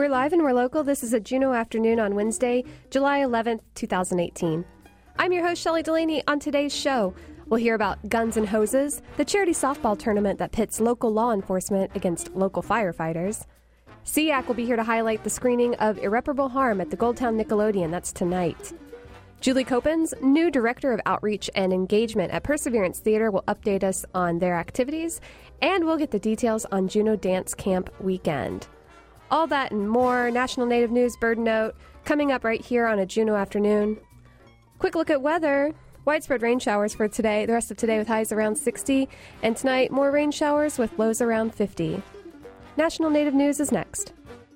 We're live and we're local. This is a Juneau afternoon on Wednesday, July 11th, 2018. I'm your host, Shelley Delaney. On today's show, we'll hear about Guns and Hoses, the charity softball tournament that pits local law enforcement against local firefighters. SEAC will be here to highlight the screening of Irreparable Harm at the Goldtown Nickelodeon. That's tonight. Julie Copens, new Director of Outreach and Engagement at Perseverance Theater, will update us on their activities, and we'll get the details on Juneau Dance Camp weekend. All that and more, National Native News Bird Note, coming up right here on a Juneau afternoon. Quick look at weather. Widespread rain showers for today, the rest of today with highs around 60, and tonight more rain showers with lows around 50. National Native News is next.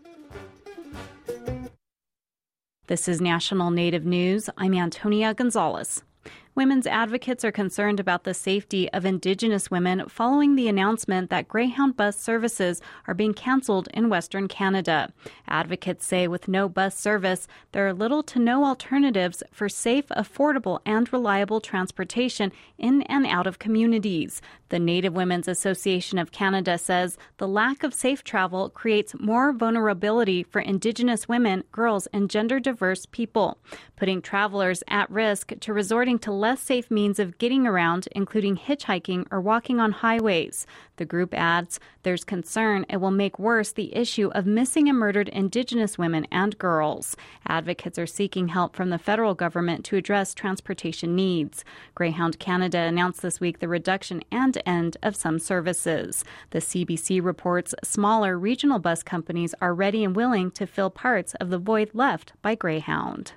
This is National Native News. I'm Antonia Gonzalez. Women's advocates are concerned about the safety of Indigenous women following the announcement that Greyhound bus services are being canceled in Western Canada. Advocates say with no bus service, there are little to no alternatives for safe, affordable, and reliable transportation in and out of communities. The Native Women's Association of Canada says the lack of safe travel creates more vulnerability for Indigenous women, girls, and gender-diverse people, putting travelers at risk to resorting to less safe means of getting around, including hitchhiking or walking on highways. The group adds there's concern it will make worse the issue of missing and murdered Indigenous women and girls. Advocates are seeking help from the federal government to address transportation needs. Greyhound Canada announced this week the reduction and end of some services. The CBC reports smaller regional bus companies are ready and willing to fill parts of the void left by Greyhound.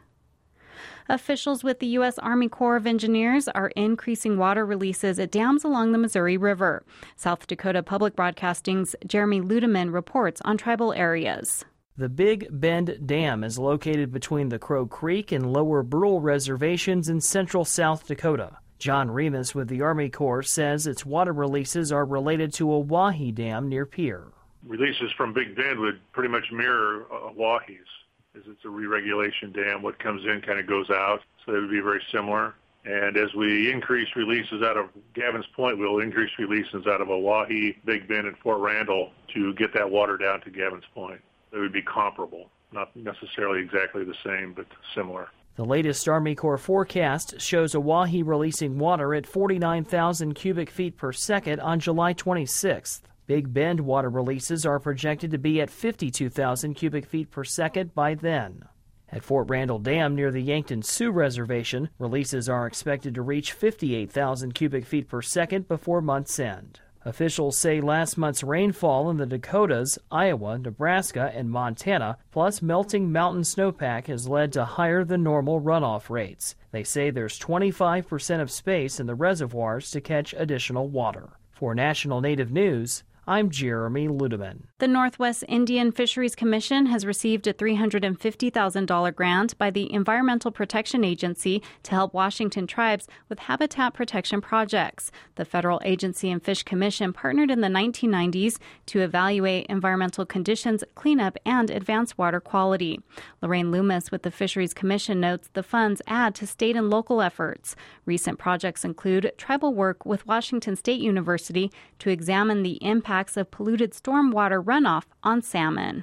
Officials with the U.S. Army Corps of Engineers are increasing water releases at dams along the Missouri River. South Dakota Public Broadcasting's Jeremy Ludeman reports on tribal areas. The Big Bend Dam is located between the Crow Creek and Lower Brule reservations in central South Dakota. John Remus with the Army Corps says its water releases are related to a Wahi Dam near Pierre. Releases from Big Bend would pretty much mirror Wahi's. It's a re-regulation dam. What comes in kind of goes out, so it would be very similar. And as we increase releases out of Gavin's Point, we'll increase releases out of Oahe, Big Bend, and Fort Randall to get that water down to Gavin's Point. It would be comparable, not necessarily exactly the same, but similar. The latest Army Corps forecast shows Oahe releasing water at 49,000 cubic feet per second on July 26th. Big Bend water releases are projected to be at 52,000 cubic feet per second by then. At Fort Randall Dam near the Yankton Sioux Reservation, releases are expected to reach 58,000 cubic feet per second before month's end. Officials say last month's rainfall in the Dakotas, Iowa, Nebraska, and Montana, plus melting mountain snowpack has led to higher than normal runoff rates. They say there's 25% of space in the reservoirs to catch additional water. For National Native News, I'm Jeremy Ludeman. The Northwest Indian Fisheries Commission has received a $350,000 grant by the Environmental Protection Agency to help Washington tribes with habitat protection projects. The federal agency and Fish Commission partnered in the 1990s to evaluate environmental conditions, cleanup, and advance water quality. Lorraine Loomis with the Fisheries Commission notes the funds add to state and local efforts. Recent projects include tribal work with Washington State University to examine the impact of polluted stormwater runoff on salmon.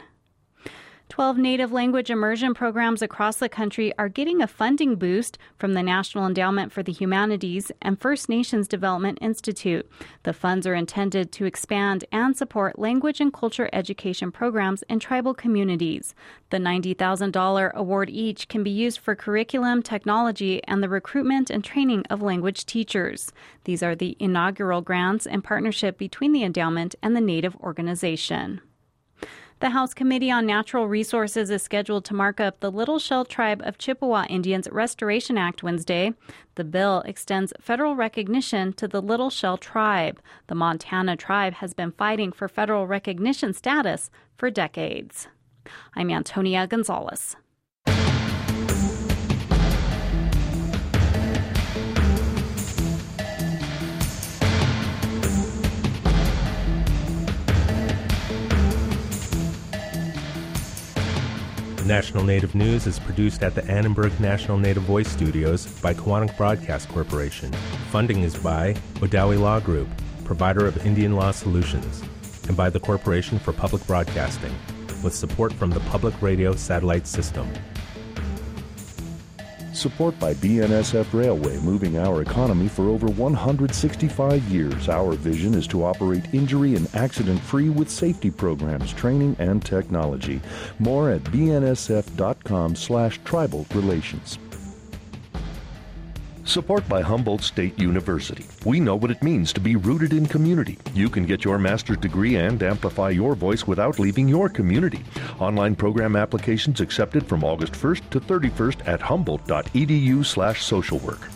12 native language immersion programs across the country are getting a funding boost from the National Endowment for the Humanities and First Nations Development Institute. The funds are intended to expand and support language and culture education programs in tribal communities. The $90,000 award each can be used for curriculum, technology, and the recruitment and training of language teachers. These are the inaugural grants in partnership between the endowment and the Native organization. The House Committee on Natural Resources is scheduled to mark up the Little Shell Tribe of Chippewa Indians Restoration Act Wednesday. The bill extends federal recognition to the Little Shell Tribe. The Montana tribe has been fighting for federal recognition status for decades. I'm Antonia Gonzalez. National Native News is produced at the Annenberg National Native Voice Studios by Kawanak Broadcast Corporation. Funding is by Odawi Law Group, provider of Indian law solutions, and by the Corporation for Public Broadcasting. with support from the Public Radio Satellite System. Support by BNSF Railway, moving our economy for over 165 years. Our vision is to operate injury and accident-free with safety programs, training, and technology. More at bnsf.com/tribal relations. Support by Humboldt State University. We know what it means to be rooted in community. You can get your master's degree and amplify your voice without leaving your community. Online program applications accepted from August 1st to 31st at humboldt.edu/socialwork.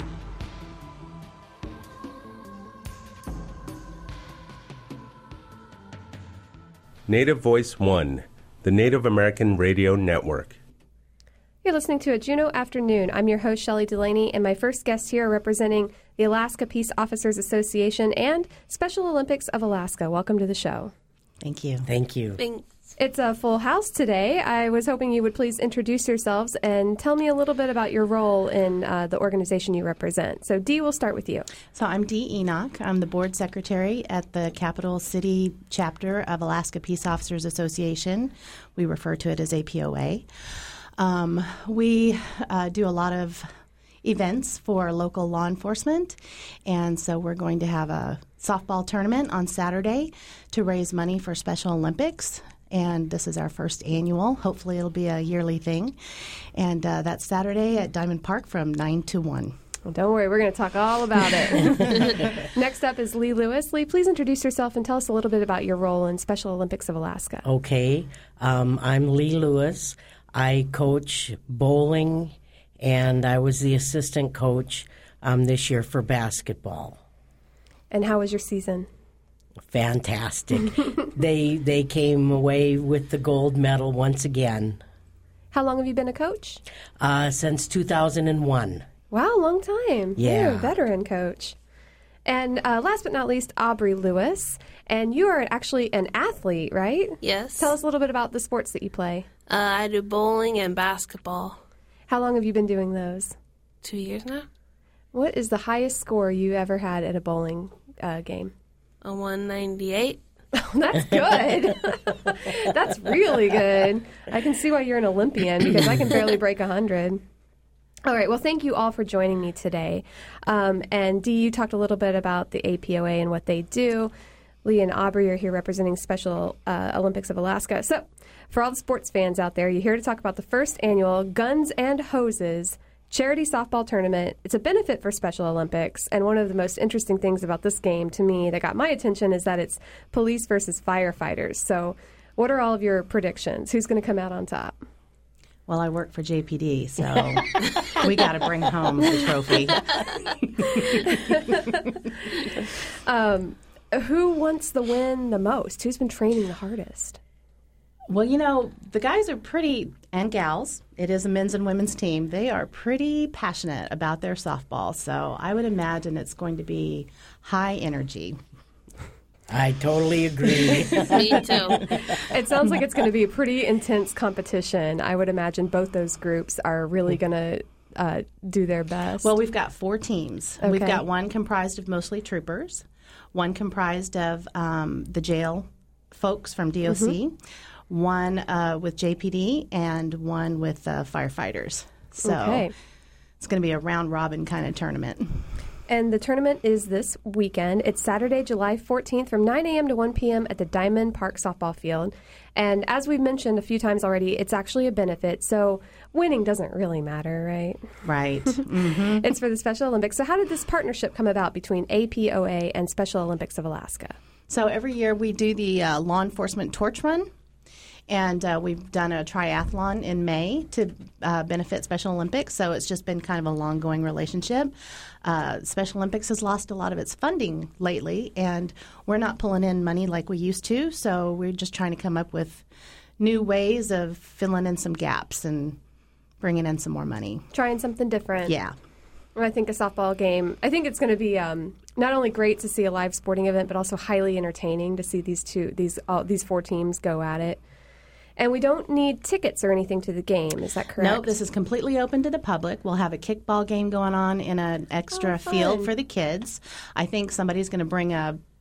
Native Voice One, the Native American Radio Network. You're listening to a Juneau Afternoon. I'm your host, Shelley Delaney, and my first guests here are representing the Alaska Peace Officers Association and Special Olympics of Alaska. Welcome to the show. Thank you. Thank you. Thanks. It's a full house today. I was hoping you would please introduce yourselves and tell me a little bit about your role in the organization you represent. So, Dee, we'll start with you. So I'm Dee Enoch. I'm the board secretary at the Capital City chapter of Alaska Peace Officers Association. We refer to it as APOA. We do a lot of events for local law enforcement, and so we're going to have a softball tournament on Saturday to raise money for Special Olympics, and this is our first annual. Hopefully it'll be a yearly thing, and that's Saturday at Diamond Park from 9 to 1. Well, don't worry, we're going to talk all about it. Next up is Lee Lewis. Lee, please introduce yourself and tell us a little bit about your role in Special Olympics of Alaska. Okay. I'm Lee Lewis. I coach bowling, and I was the assistant coach this year for basketball. And how was your season? Fantastic. They came away with the gold medal once again. How long have you been a coach? Since 2001. Wow, long time. Yeah. You're a veteran coach. And last but not least, Aubrey Lewis. And you are actually an athlete, right? Yes. Tell us a little bit about the sports that you play. I do bowling and basketball. How long have you been doing those? 2 years now. What is the highest score you ever had at a bowling game? A 198. Oh, that's good. That's really good. I can see why you're an Olympian because I can barely break 100. All right. Well, thank you all for joining me today. And Dee, you talked a little bit about the APOA and what they do. Lee and Aubrey are here representing Special Olympics of Alaska. So for all the sports fans out there, you're here to talk about the first annual Guns and Hoses charity softball tournament. It's a benefit for Special Olympics. And one of the most interesting things about this game to me that got my attention is that it's police versus firefighters. So what are all of your predictions? Who's going to come out on top? Well, I work for JPD, so we got to bring home the trophy. Who wants the win the most? Who's been training the hardest? Well, you know, the guys are pretty, and gals, it is a men's and women's team, they are pretty passionate about their softball. So I would imagine it's going to be high energy. I totally agree. Me too. It sounds like it's going to be a pretty intense competition. I would imagine both those groups are really going to do their best. Well, we've got 4 teams. Okay. We've got one comprised of mostly troopers, one comprised of the jail folks from DOC, one with JPD, and one with firefighters. So it's going to be a round-robin kind of tournament. And the tournament is this weekend. It's Saturday, July 14th from 9 a.m. to 1 p.m. at the Diamond Park softball field. And as we've mentioned a few times already, it's actually a benefit. So winning doesn't really matter, right? Right. Mm-hmm. It's for the Special Olympics. So how did this partnership come about between APOA and Special Olympics of Alaska? So every year we do the law enforcement torch run. And we've done a triathlon in May to benefit Special Olympics, so it's just been kind of a long-going relationship. Special Olympics has lost a lot of its funding lately, and we're not pulling in money like we used to, so we're just trying to come up with new ways of filling in some gaps and bringing in some more money. Trying something different. Yeah. I think a softball game, I think it's going to be not only great to see a live sporting event, but also highly entertaining to see these 4 teams go at it. And we don't need tickets or anything to the game. Is that correct? Nope, this is completely open to the public. We'll have a kickball game going on in an extra field for the kids. I think somebody's going to bring a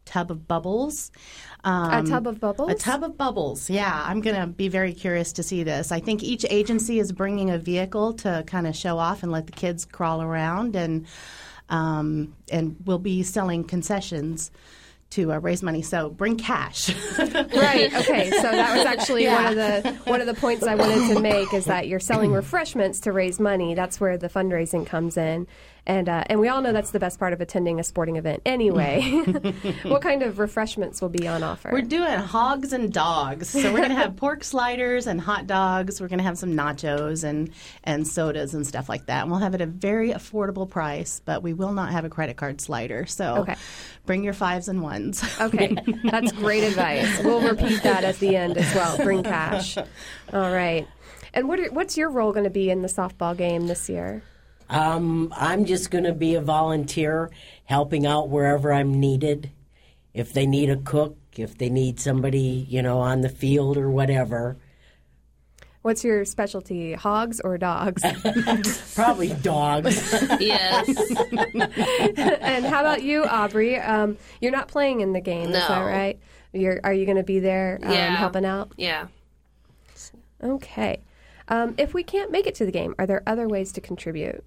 tub of bubbles. A tub of bubbles? A tub of bubbles, yeah. I'm going to be very curious to see this. I think each agency is bringing a vehicle to kind of show off and let the kids crawl around, and we'll be selling concessions to raise money. So bring cash. Right. Okay. So that was actually one of the points I wanted to make, is that you're selling refreshments to raise money. That's where the fundraising comes in. And we all know that's the best part of attending a sporting event anyway. What kind of refreshments will be on offer? We're doing hogs and dogs. So we're going to have pork sliders and hot dogs. We're going to have some nachos and sodas and stuff like that. And we'll have it at a very affordable price, but we will not have a credit card slider. So bring your 5s and 1s. Okay. That's great advice. We'll repeat that at the end as well. Bring cash. All right. And what's your role going to be in the softball game this year? I'm just going to be a volunteer, helping out wherever I'm needed. If they need a cook, if they need somebody, on the field or whatever. What's your specialty, hogs or dogs? Probably dogs. Yes. And how about you, Aubrey? You're not playing in the game, No. Is that right? Are you going to be there helping out? Yeah. Okay. If we can't make it to the game, are there other ways to contribute?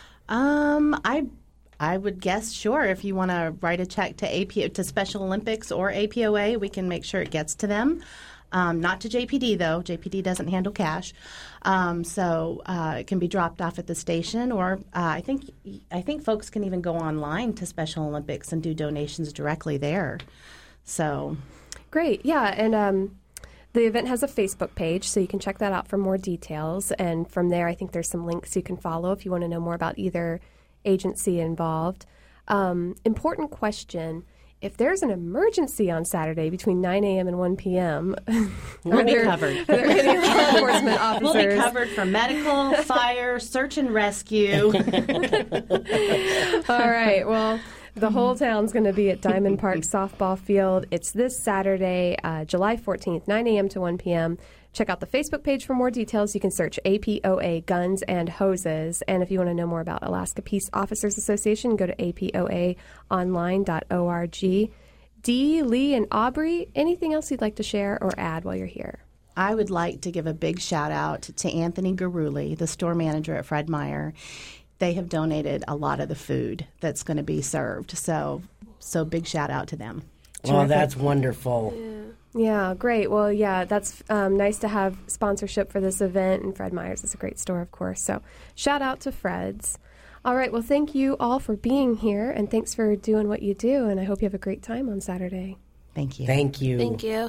I would guess, sure, if you want to write a check to Special Olympics or APOA, we can make sure it gets to them. Not to JPD, though. JPD doesn't handle cash. So it can be dropped off at the station, or I think folks can even go online to Special Olympics and do donations directly there. So Great. Yeah, and the event has a Facebook page, so you can check that out for more details. And from there, I think there's some links you can follow if you want to know more about either agency involved. Important question. If there's an emergency on Saturday between 9 a.m. and 1 p.m., we'll be covered. Are there any law enforcement officers? We'll be covered for medical, fire, search and rescue. All right. Well, the whole town's going to be at Diamond Park Softball Field. It's this Saturday, July 14th, 9 a.m. to 1 p.m. Check out the Facebook page for more details. You can search APOA Guns and Hoses. And if you want to know more about Alaska Peace Officers Association, go to apoaonline.org. Dee, Lee, and Aubrey, anything else you'd like to share or add while you're here? I would like to give a big shout out to Anthony Garuli, the store manager at Fred Meyer. They have donated a lot of the food that's going to be served. So big shout out to them. Well, that's wonderful. Yeah, great. Well, yeah, that's nice to have sponsorship for this event, and Fred Meyer's is a great store, of course. So shout out to Fred's. All right, well, thank you all for being here, and thanks for doing what you do, and I hope you have a great time on Saturday. Thank you. Thank you. Thank you.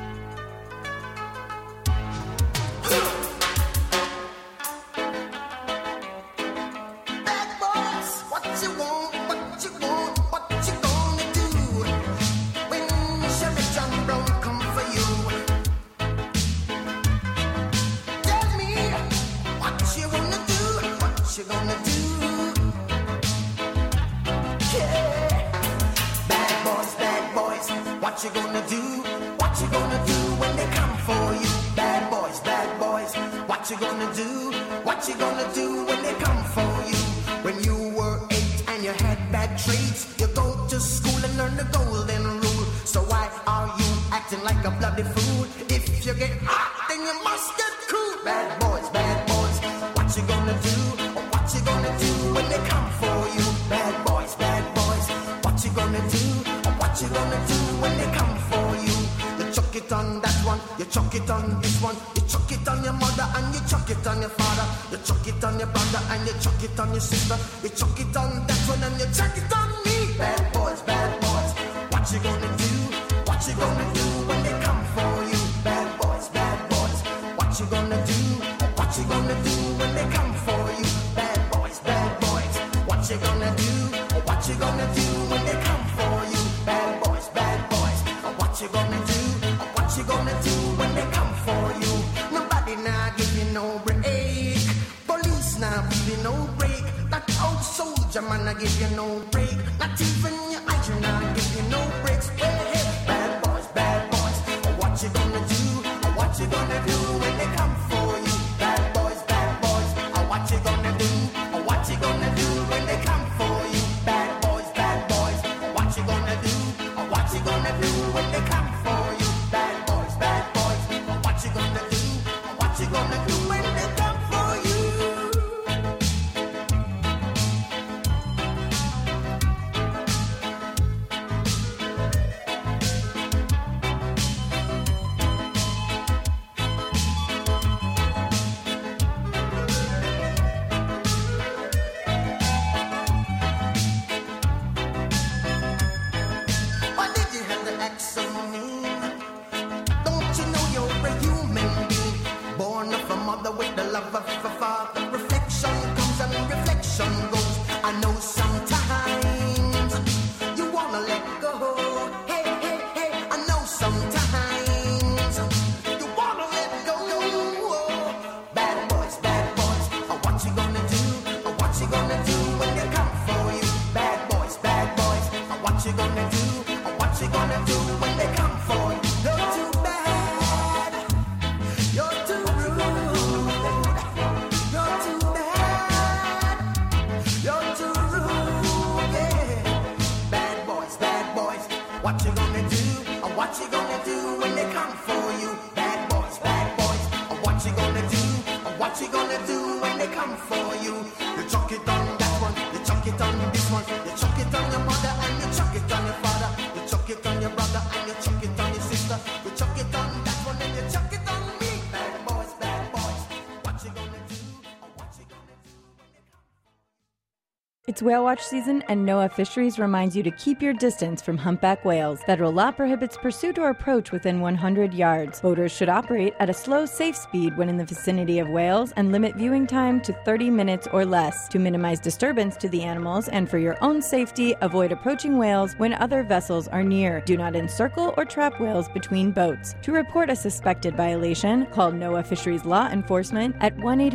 What you gonna do? What you gonna do when they come for you? Bad boys, what you gonna do? What you gonna do when they come for you? When you were 8 and you had bad traits, you go to school and learn the golden rule. So why are you acting like a bloody fool? If you get hot, then you must get cool. Bad boys, what you gonna do? What you gonna do when they come for you? Bad boys, what you gonna do? What you gonna do when they come for you? You chuck it on that one, you chuck it on this one, you chuck it on your mother and you chuck it on your father, you chuck it on your brother and you chuck it on your sister, you chuck it on that one and you chuck it on me. Bad boys, what you gonna do? What you gonna do when they come for you? Bad boys, what you gonna do? What you gonna do when they come for you? Bad boys, what you gonna do? What you gonna do when they come for you? Bad boys, what you gonna do? What you gonna do when they come for you? Nobody now give you no break. Police now give you no break. That old soldier man I give you no break. Not even your eyes now give you no breaks. Hey, bad boys, what you gonna do? What you gonna do when they come for you? Bad boys, what you gonna do? What you gonna do when they come for you? Bad boys, what you gonna do? What you come for you. You chuck it on that one, you chuck it on this one, you chuck it on your mother and you chuck it on your father, you chuck it on your brother and you chuck it on your sister, you chuck it on that one and you chuck it on me. Bad boys, what you gonna do? Or what you gonna do when they come? It's whale watch season, and NOAA Fisheries reminds you to keep your distance from humpback whales. Federal law prohibits pursuit or approach within 100 yards. Boaters should operate at a slow, safe speed when in the vicinity of whales and limit viewing time to 30 minutes or less. To minimize disturbance to the animals and for your own safety, avoid approaching whales when other vessels are near. Do not encircle or trap whales between boats. To report a suspected violation, call NOAA Fisheries Law Enforcement at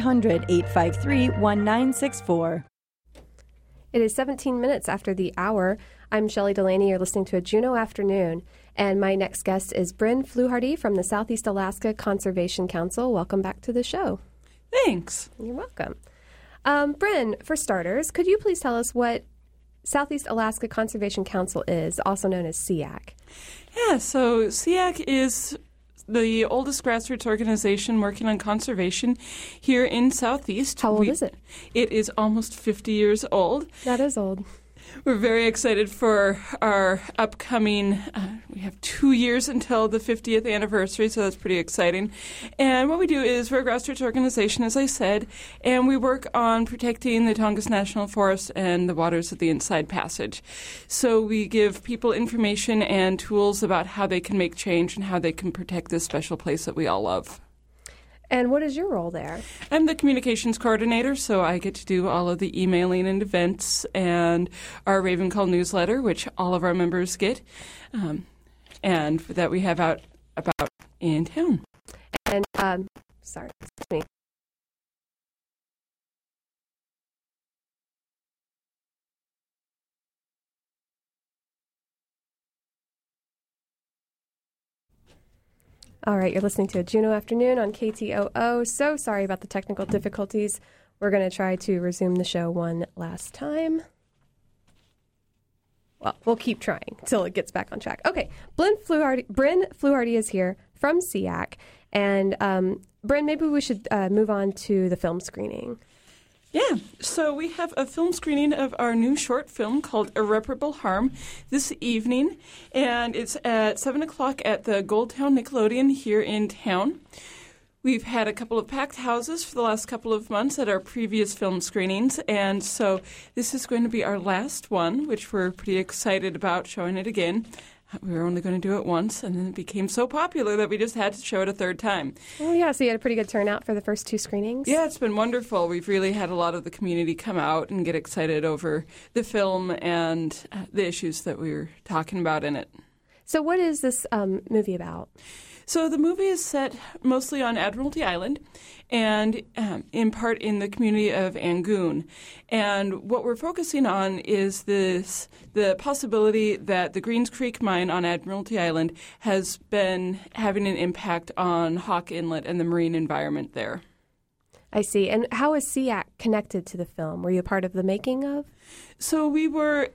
1-800-853-1964. It is 17 minutes after the hour. I'm Shelley Delaney. You're listening to a Juneau Afternoon. And my next guest is Bryn Fluharty from the Southeast Alaska Conservation Council. Welcome back to the show. Thanks. You're welcome. Bryn, for starters, could you please tell us what Southeast Alaska Conservation Council is, also known as SEAC? Yeah, so SEAC is the oldest grassroots organization working on conservation here in Southeast. How old is it? It is almost 50 years old. That is old. We're very excited for our upcoming, we have 2 years until the 50th anniversary, so that's pretty exciting. And what we do is we're a grassroots organization, as I said, and we work on protecting the Tongass National Forest and the waters of the Inside Passage. So we give people information and tools about how they can make change and how they can protect this special place that we all love. And what is your role there? I'm the communications coordinator, so I get to do all of the emailing and events and our Raven Call newsletter, which all of our members get, and that we have out about in town. And, sorry, excuse me. All right, you're listening to a Juneau Afternoon on KTOO. So sorry about the technical difficulties. We're going to try to resume the show one last time. Well, we'll keep trying until it gets back on track. Okay, Bryn Fluharty is here from SEAC. And Bryn, maybe we should move on to the film screening. Yeah, so we have a film screening of our new short film called Irreparable Harm this evening, and it's at 7 o'clock at the Goldtown Nickelodeon here in town. We've had a couple of packed houses for the last couple of months at our previous film screenings, and so this is going to be our last one, which we're pretty excited about showing it again. We were only going to do it once, and then it became so popular that we just had to show it a third time. Oh, yeah, so you had a pretty good turnout for the first two screenings? Yeah, it's been wonderful. We've really had a lot of the community come out and get excited over the film and the issues that we were talking about in it. So what is this movie about? So the movie is set mostly on Admiralty Island and in part in the community of Angoon. And what we're focusing on is the possibility that the Greens Creek mine on Admiralty Island has been having an impact on Hawk Inlet and the marine environment there. I see. And how is SEAC connected to the film? Were you a part of the making of? So we were...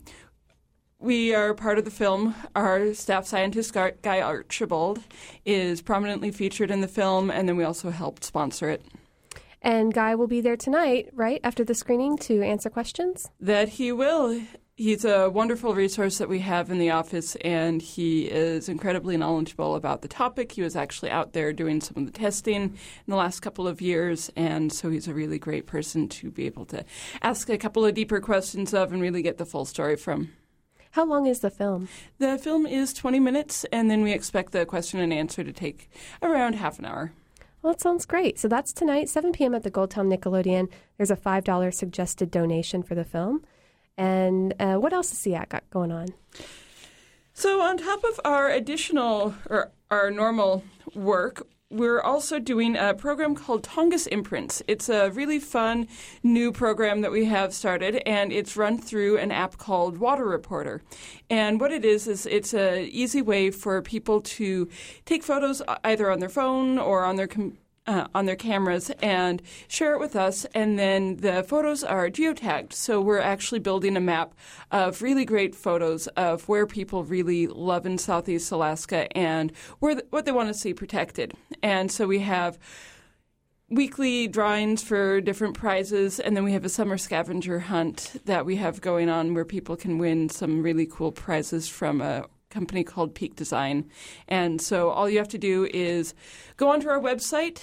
We are part of the film. Our staff scientist, Guy Archibald, is prominently featured in the film, and then we also helped sponsor it. And Guy will be there tonight, right, after the screening to answer questions? That he will. He's a wonderful resource that we have in the office, and he is incredibly knowledgeable about the topic. He was actually out there doing some of the testing in the last couple of years, and so he's a really great person to be able to ask a couple of deeper questions of and really get the full story from. How long is the film? The film is 20 minutes, and then we expect the question and answer to take around half an hour. Well, that sounds great. So that's tonight, 7 p.m. at the Goldtown Nickelodeon. There's a $5 suggested donation for the film. And what else has SEAC got going on? So on top of our additional, or our normal work, we're also doing a program called Tongass Imprints. It's a really fun new program that we have started, and it's run through an app called Water Reporter. And what it is it's an easy way for people to take photos either on their phone or on their cameras and share it with us, and then the photos are geotagged. So we're actually building a map of really great photos of where people really love in Southeast Alaska and what they want to see protected. And so we have weekly drawings for different prizes, and then we have a summer scavenger hunt that we have going on where people can win some really cool prizes from a company called Peak Design. And so all you have to do is go onto our website,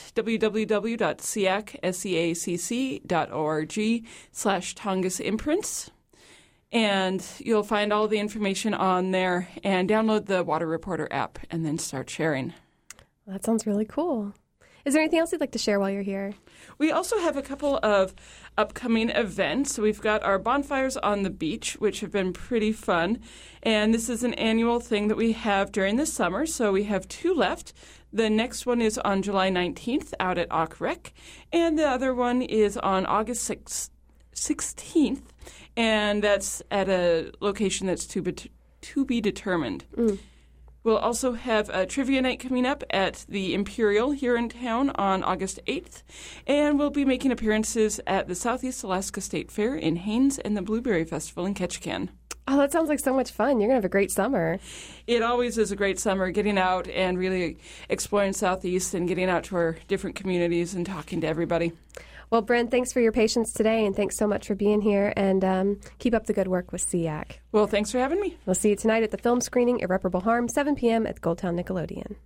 www.seacc.org/Tongass Imprints, and you'll find all the information on there, and download the Water Reporter app and then start sharing. Well, that sounds really cool. Is there anything else you'd like to share while you're here? We also have a couple of upcoming events. So we've got our bonfires on the beach, which have been pretty fun. And this is an annual thing that we have during the summer. So we have 2 left. The next one is on July 19th out at Auk Rec. And the other one is on August 16th. And that's at a location that's to be determined. We'll also have a trivia night coming up at the Imperial here in town on August 8th. And we'll be making appearances at the Southeast Alaska State Fair in Haines and the Blueberry Festival in Ketchikan. Oh, that sounds like so much fun. You're going to have a great summer. It always is a great summer, getting out and really exploring Southeast and getting out to our different communities and talking to everybody. Well, Brent, thanks for your patience today, and thanks so much for being here, and keep up the good work with SEAC. Well, thanks for having me. We'll see you tonight at the film screening Irreparable Harm, 7 p.m. at Goldtown Nickelodeon.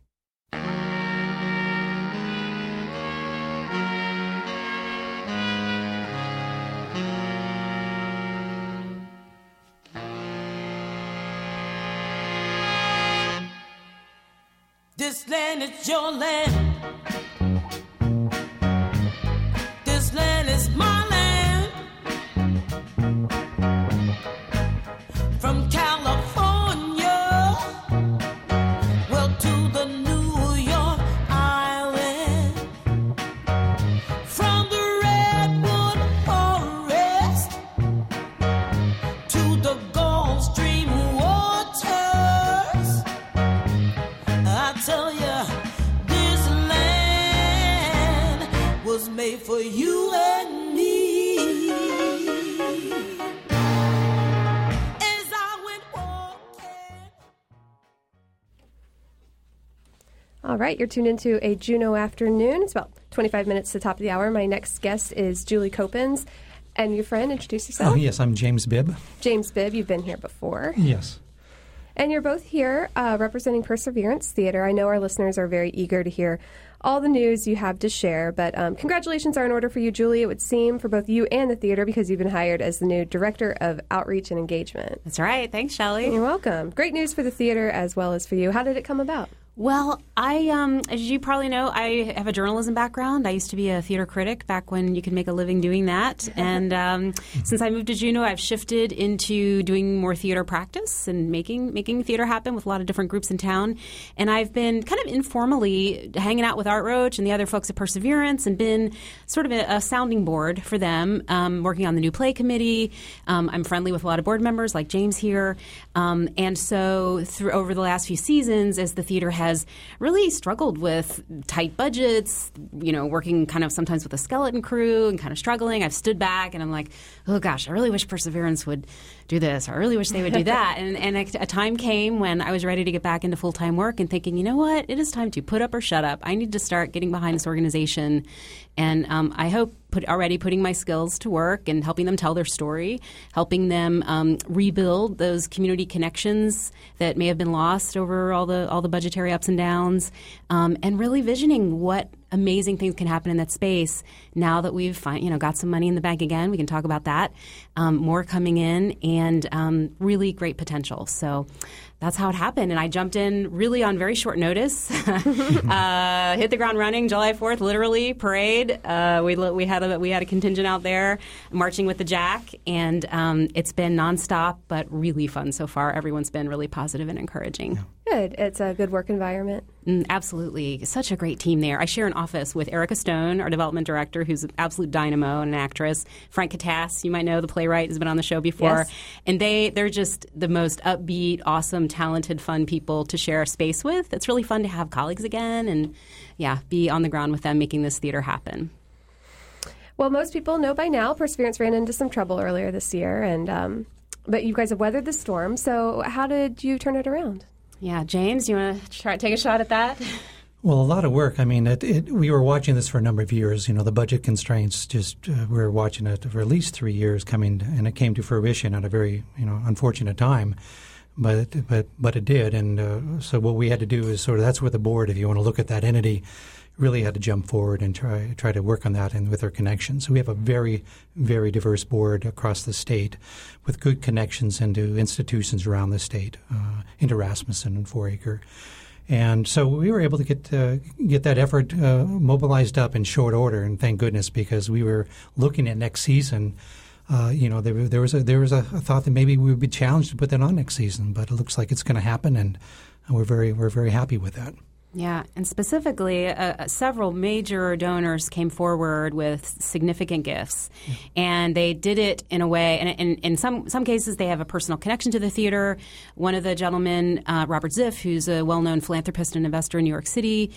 This land is your land. This land is my land. From California, well, to the New York Island. From the Redwood Forest to the Gulf Stream waters. I tell you, this land was made for you and me. As I went walking. All right, you're tuned into a Juneau afternoon. It's about 25 minutes to the top of the hour. My next guest is Julie Copens. And your friend, introduce yourself. Oh, yes, I'm James Bibb. James Bibb, you've been here before. Yes. And you're both here representing Perseverance Theater. I know our listeners are very eager to hear all the news you have to share, but congratulations are in order for you, Julie, it would seem, for both you and the theater, because you've been hired as the new Director of Outreach and Engagement. That's right. Thanks, Shelley. You're welcome. Great news for the theater as well as for you. How did it come about? Well, as you probably know, I have a journalism background. I used to be a theater critic back when you could make a living doing that. And since I moved to Juneau, I've shifted into doing more theater practice and making theater happen with a lot of different groups in town. And I've been kind of informally hanging out with Art Roach and the other folks at Perseverance and been sort of a sounding board for them, working on the new play committee. I'm friendly with a lot of board members like James here. And so over the last few seasons, as the theater has really struggled with tight budgets, working kind of sometimes with a skeleton crew and kind of struggling. I've stood back and I'm like, oh gosh, I really wish Perseverance would do this. Or I really wish they would do that. and a time came when I was ready to get back into full-time work and thinking, you know what? It is time to put up or shut up. I need to start getting behind this organization. And I hope already putting my skills to work and helping them tell their story, helping them rebuild those community connections that may have been lost over all the budgetary ups and downs, and really visioning what amazing things can happen in that space now that we've got some money in the bank again. We can talk about that. More coming in and really great potential. So that's how it happened. And I jumped in really on very short notice, hit the ground running July 4th, literally, parade. We had a contingent out there marching with the Jack, and it's been nonstop, but really fun so far. Everyone's been really positive and encouraging. Yeah. Good. It's a good work environment. Absolutely. Such a great team there. I share an office with Erica Stone, our development director, who's an absolute dynamo and an actress. Frank Katass, you might know, the playwright, has been on the show before. Yes. And they're just the most upbeat, awesome, talented, fun people to share a space with. It's really fun to have colleagues again and, be on the ground with them making this theater happen. Well, most people know by now Perseverance ran into some trouble earlier this year, and but you guys have weathered the storm. So how did you turn it around? Yeah, James, you want to take a shot at that? Well, a lot of work. I mean, we were watching this for a number of years. The budget constraints we were watching it for at least 3 years coming, and it came to fruition at a very, unfortunate time. But it did. And so what we had to do is that's where the board, if you want to look at that entity, really had to jump forward and try to work on that and with our connections. So we have a very, very diverse board across the state with good connections into institutions around the state, into Rasmussen and 4-Acre. And so we were able to get that effort mobilized up in short order, and thank goodness, because we were looking at next season. There was a thought that maybe we would be challenged to put that on next season, but it looks like it's going to happen, and we're very happy with that. Yeah, and specifically, several major donors came forward with significant gifts, and they did it in a way. And in some cases, they have a personal connection to the theater. One of the gentlemen, Robert Ziff, who's a well-known philanthropist and investor in New York City,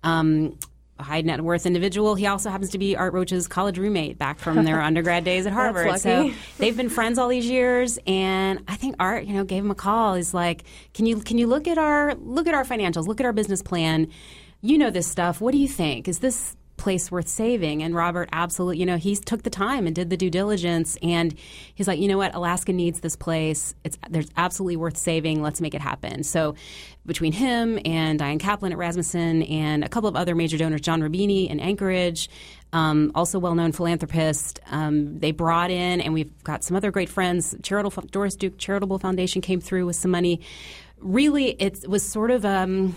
a high net worth individual. He also happens to be Art Roach's college roommate back from their undergrad days at Harvard. That's lucky. So they've been friends all these years, and I think Art, gave him a call. He's like, "Can you look at our financials, look at our business plan? You know this stuff. What do you think? Is this place worth saving?" And Robert absolutely, he took the time and did the due diligence, and he's like, "You know what? Alaska needs this place. There's absolutely worth saving. Let's make it happen." So between him and Diane Kaplan at Rasmussen and a couple of other major donors, John Rubini in Anchorage, also well-known philanthropist, they brought in, and we've got some other great friends. Doris Duke Charitable Foundation came through with some money. Really, it was sort of a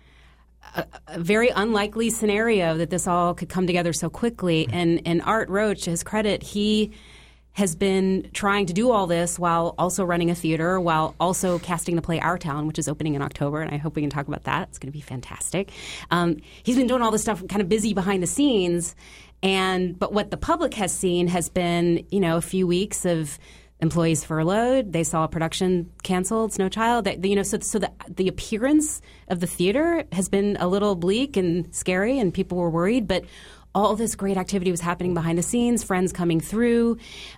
very unlikely scenario that this all could come together so quickly. And Art Roach, to his credit, he has been trying to do all this while also running a theater, while also casting the play Our Town, which is opening in October, and I hope we can talk about that. It's going to be fantastic. He's been doing all this stuff kind of busy behind the scenes, but what the public has seen has been, a few weeks of employees furloughed. They saw a production canceled, Snow Child. So the appearance of the theater has been a little bleak and scary, and people were worried. But all this great activity was happening behind the scenes, friends coming through.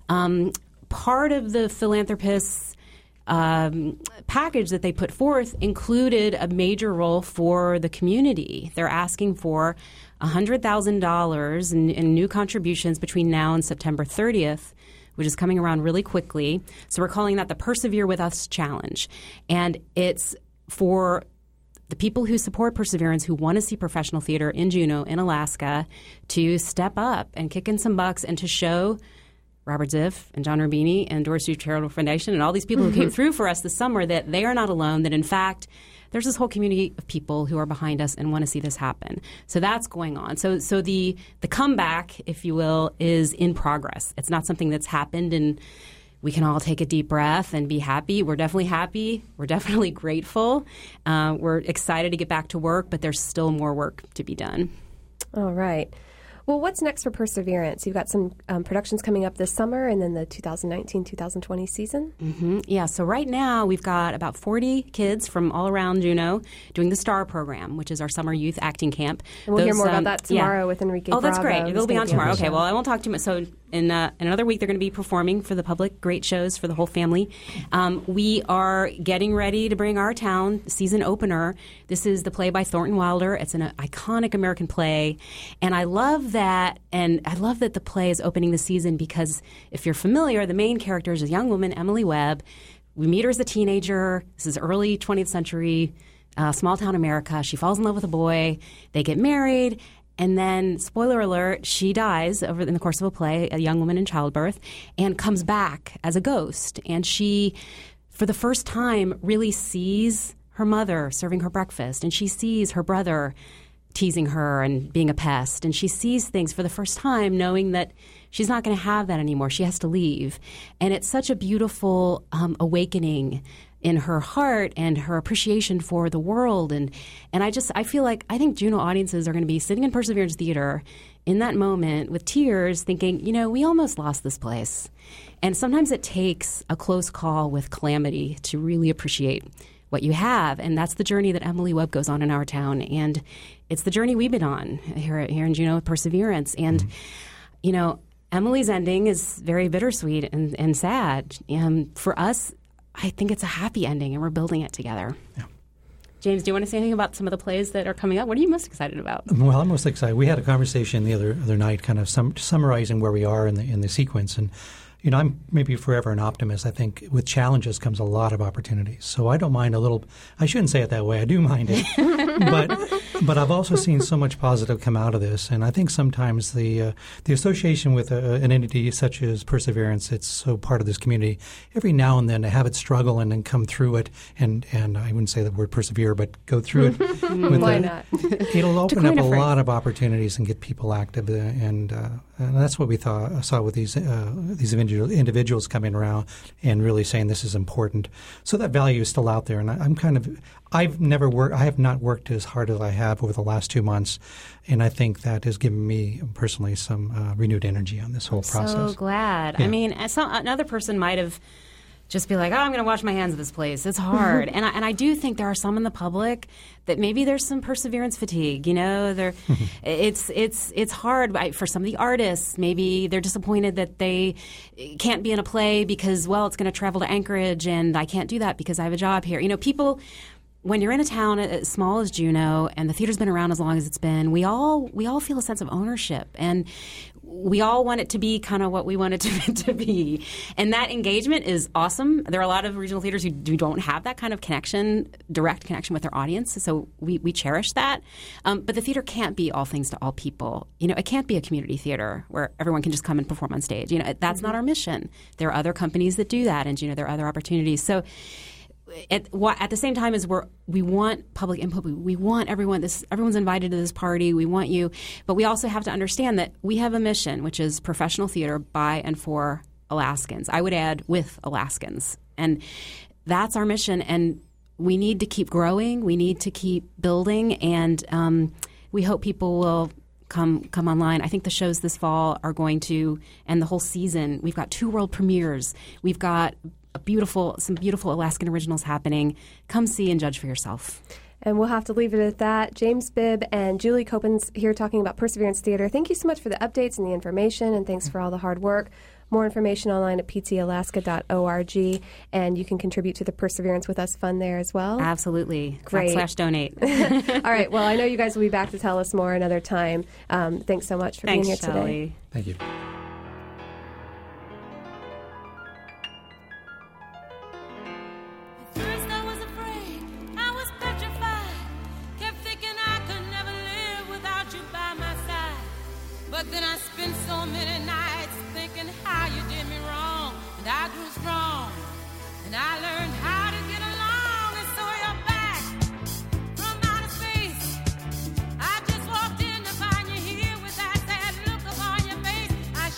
Part of the philanthropists' package that they put forth included a major role for the community. They're asking for $100,000 in new contributions between now and September 30th, which is coming around really quickly. So we're calling that the Persevere With Us Challenge. And it's for the people who support Perseverance, who want to see professional theater in Juneau, in Alaska, to step up and kick in some bucks and to show Robert Ziff and John Rubini and Doris Duke Charitable Foundation and all these people who came through for us this summer that they are not alone, that in fact there's this whole community of people who are behind us and want to see this happen. So that's going on. So the comeback, if you will, is in progress. It's not something that's happened and we can all take a deep breath and be happy. We're definitely happy. We're definitely grateful. We're excited to get back to work, but there's still more work to be done. All right. Well, what's next for Perseverance? You've got some productions coming up this summer and then the 2019-2020 season? Mm-hmm. Yeah, so right now we've got about 40 kids from all around Juneau doing the STAR program, which is our summer youth acting camp. And we'll hear more about that tomorrow with Enrique Bravo. Oh, that's great. They'll be on tomorrow. Okay, well, I won't talk too much. So in another week, they're going to be performing for the public, great shows for the whole family. We are getting ready to bring Our Town, season opener. This is the play by Thornton Wilder. It's an iconic American play, and I love that. And I love that the play is opening the season because if you're familiar, the main character is a young woman, Emily Webb. We meet her as a teenager. This is early 20th century, small town America. She falls in love with a boy. They get married. And then, spoiler alert, she dies in the course of a play, a young woman in childbirth, and comes back as a ghost. And she, for the first time, really sees her mother serving her breakfast. And she sees her brother teasing her and being a pest. And she sees things for the first time, knowing that she's not going to have that anymore. She has to leave. And it's such a beautiful awakening in her heart and her appreciation for the world. And I think Juneau audiences are going to be sitting in Perseverance Theater in that moment with tears thinking, we almost lost this place. And sometimes it takes a close call with calamity to really appreciate what you have. And that's the journey that Emily Webb goes on in Our Town. And it's the journey we've been on here in Juneau with Perseverance. And, Emily's ending is very bittersweet and sad. For us, I think it's a happy ending, and we're building it together. Yeah. James, do you want to say anything about some of the plays that are coming up? What are you most excited about? Well, I'm most excited. We had a conversation the other night, kind of summarizing where we are in the sequence, and I'm maybe forever an optimist. I think with challenges comes a lot of opportunities. So I don't mind a little. I shouldn't say it that way. I do mind it, but I've also seen so much positive come out of this, and I think sometimes the association with an entity such as Perseverance, it's so part of this community. Every now and then to have it struggle and then come through it, and I wouldn't say the word persevere, but go through it. Why not? It'll open up a lot of opportunities and get people active, and that's what we saw with these individuals coming around and really saying this is important. So that value is still out there, and I have not worked as hard as I have over the last 2 months, and I think that has given me personally some renewed energy on this whole process. So glad. Yeah. I mean, another person might have just be like, I'm going to wash my hands of this place. It's hard. and I do think there are some in the public that maybe there's some perseverance fatigue. It's hard for some of the artists. Maybe they're disappointed that they can't be in a play because, it's going to travel to Anchorage and I can't do that because I have a job here. People, when you're in a town as small as Juneau and the theater's been around as long as it's been, we all feel a sense of ownership, and we all want it to be kind of what we want it to be. And that engagement is awesome. There are a lot of regional theaters who don't have that kind of direct connection with their audience, so we cherish that. But the theater can't be all things to all people. It can't be a community theater where everyone can just come and perform on stage. That's not our mission. There are other companies that do that, and there are other opportunities. So at the same time as we want public input, we want everyone. Everyone's invited to this party. We want you, but we also have to understand that we have a mission, which is professional theater by and for Alaskans. I would add with Alaskans, and that's our mission. And we need to keep growing. We need to keep building, and we hope people will come online. I think the shows this fall are going to, and the whole season. We've got 2 world premieres. We've got some beautiful Alaskan originals happening. Come see and judge for yourself. And we'll have to leave it at that. James Bibb and Julie Copens here talking about Perseverance Theater. Thank you so much for the updates and the information, and thanks for all the hard work. More information online at ptalaska.org, and you can contribute to the Perseverance with Us Fund there as well. Absolutely. Great. /donate. All right. Well, I know you guys will be back to tell us more another time. Thanks so much for being here today. Thank you. But then I spent so many nights thinking how you did me wrong, and I grew strong, and I learned how to get along, and so you're back from outer space. I just walked in to find you here with that sad look upon your face. I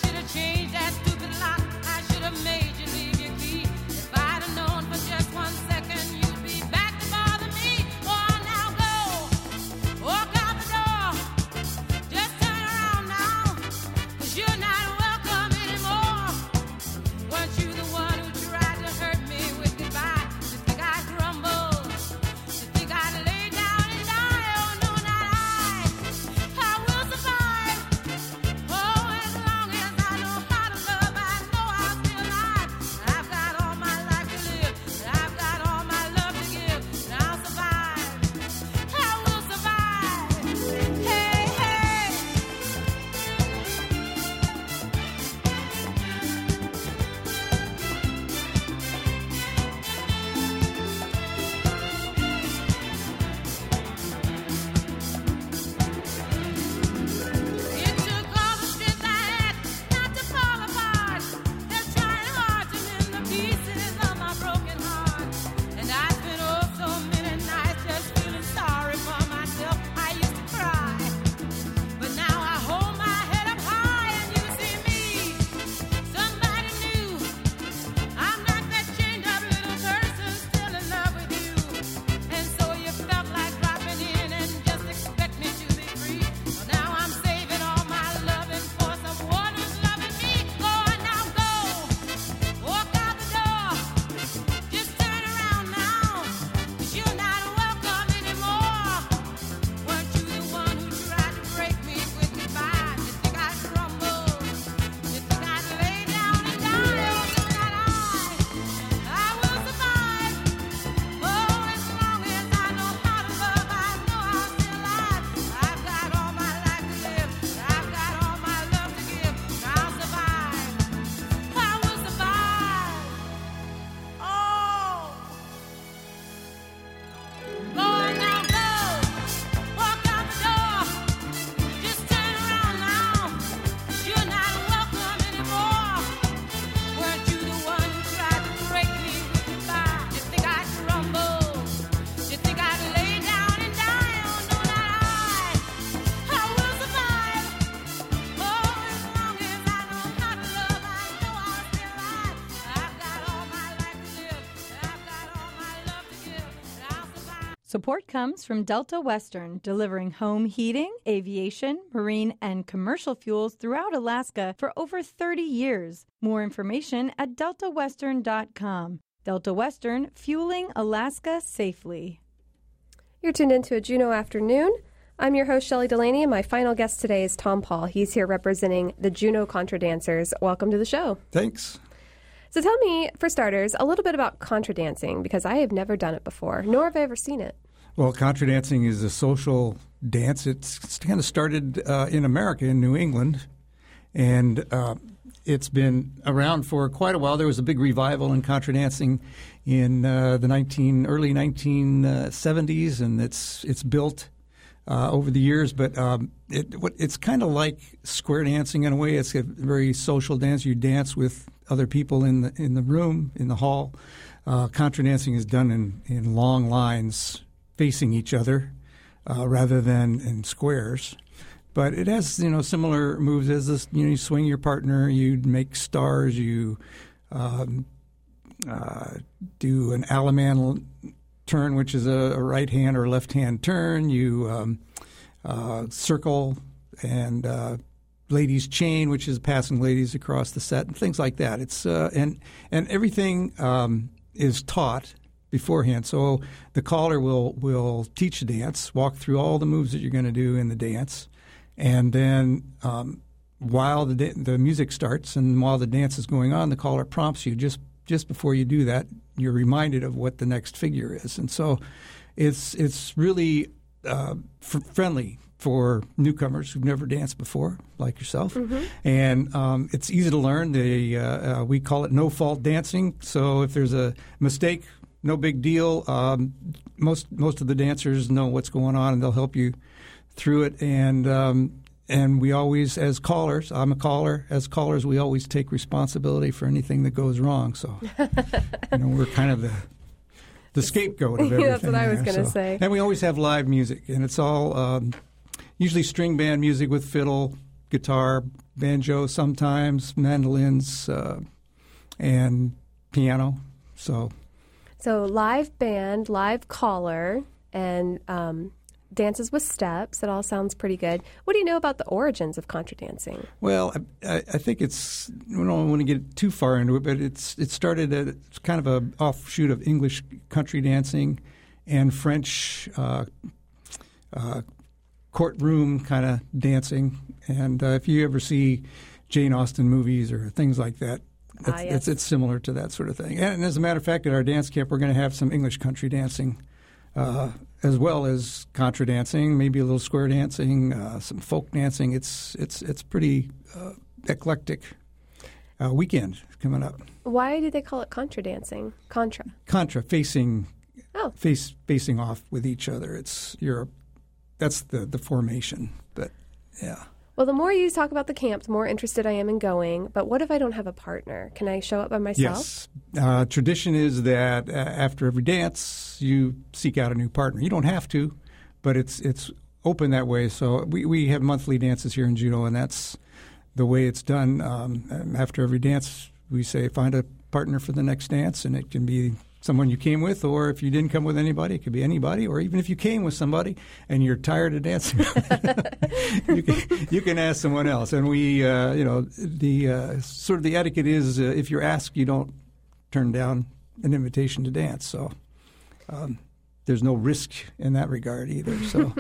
Support comes from Delta Western, delivering home heating, aviation, marine, and commercial fuels throughout Alaska for over 30 years. More information at deltawestern.com. Delta Western, fueling Alaska safely. You're tuned into a Juneau Afternoon. I'm your host, Shelley Delaney, and my final guest today is Tom Paul. He's here representing the Juneau Contra Dancers. Welcome to the show. Thanks. So tell me, for starters, a little bit about contra dancing, because I have never done it before, nor have I ever seen it. Well, contra dancing is a social dance. It's kind of started in America, in New England, and it's been around for quite a while. There was a big revival in contra dancing in the early 1970s, and it's built over the years. But it's kind of like square dancing in a way. It's a very social dance. You dance with other people in the room, in the hall. Contra dancing is done in long lines facing each other rather than in squares. But it has similar moves as this. You swing your partner, you make stars, you do an Alaman turn, which is a right hand or left hand turn. You circle and ladies chain, which is passing ladies across the set, and things like that. It's and everything is taught beforehand. So the caller will teach the dance, walk through all the moves that you're going to do in the dance, and then while the music starts and while the dance is going on, the caller prompts you just before you do that. You're reminded of what the next figure is, and so it's really friendly for newcomers who've never danced before, like yourself. Mm-hmm. And it's easy to learn. We call it no-fault dancing. So if there's a mistake, no big deal. Most of the dancers know what's going on, and they'll help you through it. And we always, as callers, I'm a caller. As callers, we always take responsibility for anything that goes wrong. So we're kind of the scapegoat of everything. That's what I was going to say. And we always have live music, and it's all usually string band music with fiddle, guitar, banjo, sometimes mandolins, and piano. So live band, live caller, and dances with steps. It all sounds pretty good. What do you know about the origins of contra dancing? Well, I think we don't want to get too far into it, but it started it's kind of an offshoot of English country dancing and French courtroom kind of dancing. And if you ever see Jane Austen movies or things like that, it's similar to that sort of thing. And as a matter of fact, at our dance camp, we're going to have some English country dancing as well as contra dancing, maybe a little square dancing, some folk dancing. It's pretty eclectic weekend coming up. Why do they call it contra dancing? Contra facing facing off with each other. That's the formation. But yeah. Well, the more you talk about the camp, the more interested I am in going. But what if I don't have a partner? Can I show up by myself? Yes. Tradition is that after every dance, you seek out a new partner. You don't have to, but it's open that way. So we have monthly dances here in Juneau, and that's the way it's done. After every dance, we say find a partner for the next dance, and it can be someone you came with, or if you didn't come with anybody, it could be anybody, or even if you came with somebody and you're tired of dancing, you can ask someone else. And we, the sort of the etiquette is if you're asked, you don't turn down an invitation to dance. So there's no risk in that regard either. So.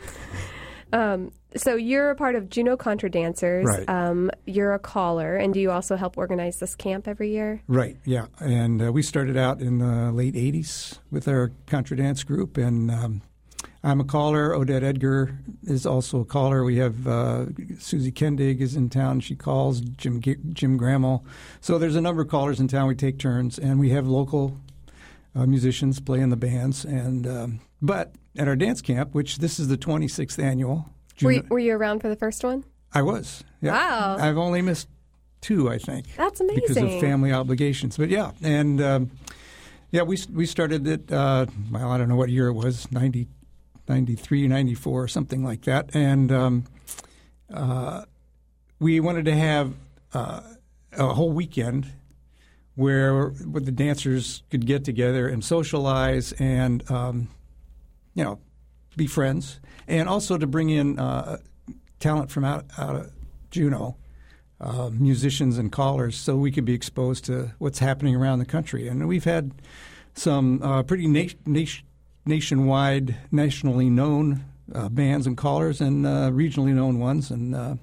So you're a part of Juneau Contra Dancers. Right. You're a caller, and do you also help organize this camp every year? Right, yeah. And we started out in the late 80s with our Contra Dance group, and I'm a caller. Odette Edgar is also a caller. We have Susie Kendig is in town. She calls. Jim Grammel. So there's a number of callers in town. We take turns, and we have local musicians play in the bands. And but at our dance camp, which this is the 26th annual. Were you around for the first one? I was. Yeah. Wow. I've only missed 2, I think. That's amazing. Because of family obligations. But yeah, and we started it, I don't know what year it was, 93, 94, something like that. And we wanted to have a whole weekend where the dancers could get together and socialize and be friends, and also to bring in talent from out of Juneau, musicians and callers, so we could be exposed to what's happening around the country. And we've had some pretty nationwide, nationally known bands and callers, and regionally known ones, and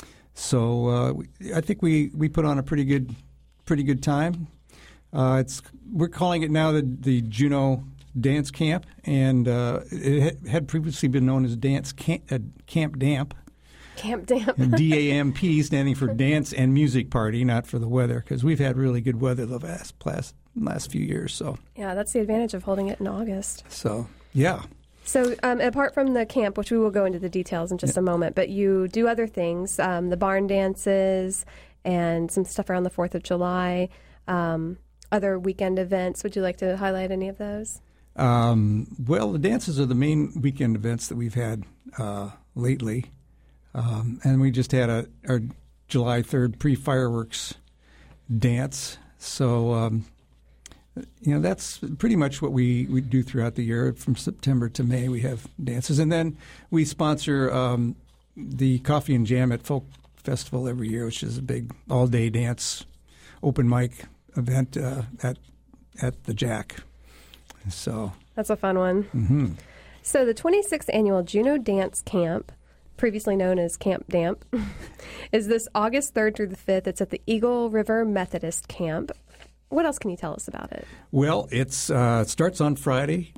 so I think we put on a pretty good time. We're calling it now the Juneau Dance Camp, and it had previously been known as Camp Damp. Camp Damp. DAMP standing for Dance and Music Party, not for the weather, because we've had really good weather the last few years. So yeah, that's the advantage of holding it in August. So yeah. So apart from the camp, which we will go into the details in just a moment, but you do other things, the barn dances and some stuff around the 4th of July, other weekend events. Would you like to highlight any of those? Well, the dances are the main weekend events that we've had lately. And we just had our July 3rd pre-fireworks dance. So, that's pretty much what we do throughout the year. From September to May, we have dances. And then we sponsor the Coffee and Jam at Folk Festival every year, which is a big all-day dance open mic event at the Jack. So that's a fun one. Mm-hmm. So the 26th annual Juneau Dance Camp, previously known as Camp Damp, is this August 3rd through the 5th. It's at the Eagle River Methodist Camp. What else can you tell us about it? Well, it starts on Friday.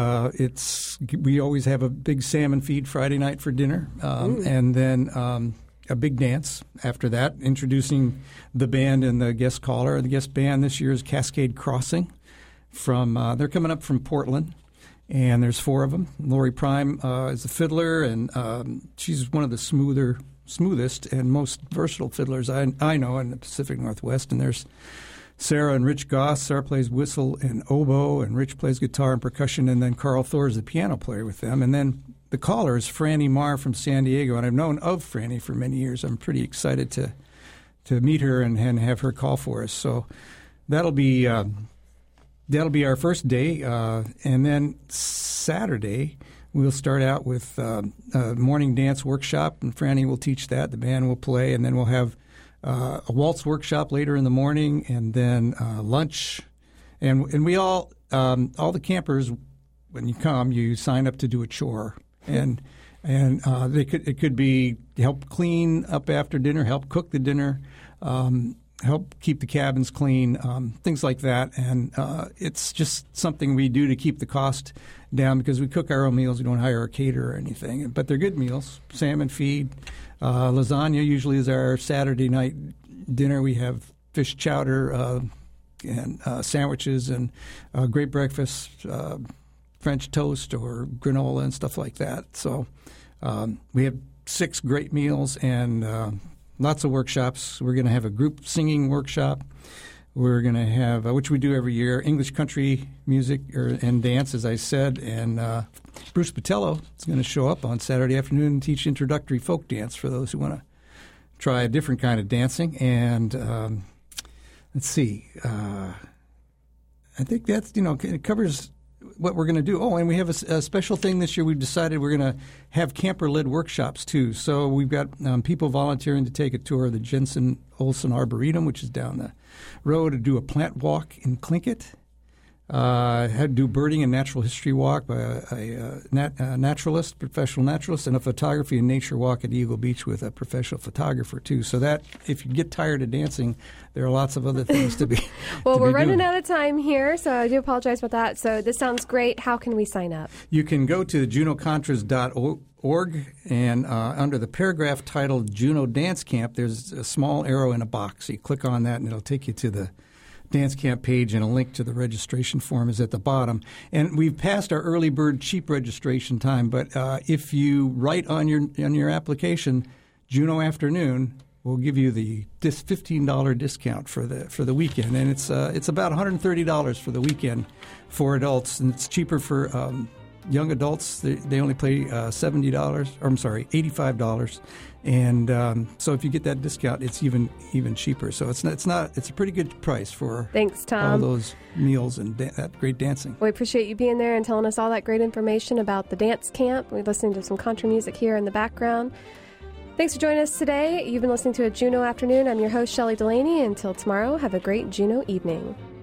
We always have a big salmon feed Friday night for dinner, and then a big dance after that, introducing the band and the guest caller. The guest band this year is Cascade Crossing. They're coming up from Portland, and there's 4 of them. Lori Prime is a fiddler, and she's one of the smoothest and most versatile fiddlers I know in the Pacific Northwest. And there's Sarah and Rich Goss. Sarah plays whistle and oboe, and Rich plays guitar and percussion, and then Carl Thor is the piano player with them. And then the caller is Franny Marr from San Diego, and I've known of Franny for many years. I'm pretty excited to meet her and have her call for us. So that'll be our first day, and then Saturday we'll start out with a morning dance workshop, and Franny will teach that. The band will play, and then we'll have a waltz workshop later in the morning, and then lunch. And we all the campers, when you come, you sign up to do a chore, and it could be help clean up after dinner, help cook the dinner, help keep the cabins clean, things like that. And it's just something we do to keep the cost down, because we cook our own meals. We don't hire a caterer or anything. But they're good meals. Salmon feed. Lasagna usually is our Saturday night dinner. We have fish chowder and sandwiches and great breakfast, French toast or granola and stuff like that. So we have 6 great meals and lots of workshops. We're going to have a group singing workshop. We're going to have, which we do every year, English country music and dance, as I said. And Bruce Botello is going to show up on Saturday afternoon and teach introductory folk dance for those who want to try a different kind of dancing. And let's see. I think that's, it covers what we're going to do. Oh, and we have a special thing this year. We've decided we're going to have camper-led workshops, too. So we've got people volunteering to take a tour of the Jensen Olson Arboretum, which is down the road, to do a plant walk in Tlingit, had to do birding and natural history walk by a naturalist, professional naturalist, and a photography and nature walk at Eagle Beach with a professional photographer, too. So that, if you get tired of dancing, there are lots of other things to be Well, we're running out of time here, so I do apologize about that. So this sounds great. How can we sign up? You can go to juneaucontras.org, and under the paragraph titled Juneau Dance Camp, there's a small arrow in a box. So you click on that, and it'll take you to the Dance Camp page, and a link to the registration form is at the bottom. And we've passed our early bird cheap registration time, but if you write on your application Juneau Afternoon, we'll give you this $15 discount for the weekend, and it's about $130 for the weekend for adults, and it's cheaper for young adults, they only pay $85. And so if you get that discount, it's even cheaper. So it's a pretty good price for Thanks, Tom. all those meals and that great dancing. We appreciate you being there and telling us all that great information about the dance camp. We're listening to some country music here in the background. Thanks for joining us today. You've been listening to a Juneau Afternoon. I'm your host, Shelley Delaney. Until tomorrow, have a great Juneau evening.